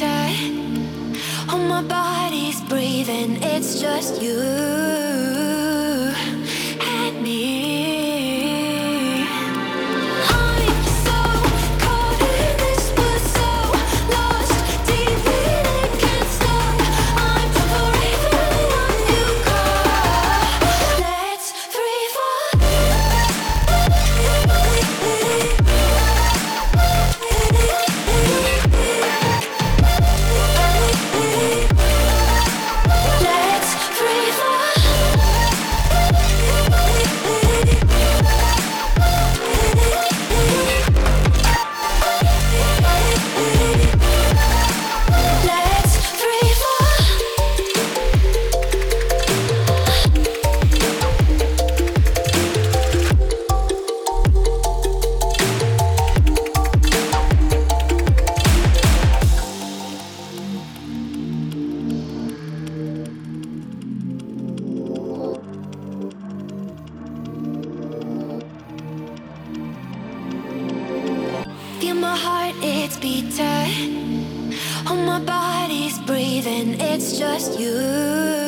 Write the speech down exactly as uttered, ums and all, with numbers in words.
tight. Oh, my body's breathing, it's just you and me. I'm so caught in this, but so lost deep in it, can't stop. I'm forever on you call. Let's free fall. Let's free fall. Let's free fall. Feel my heart, it's beating. Oh, my body's breathing, it's just you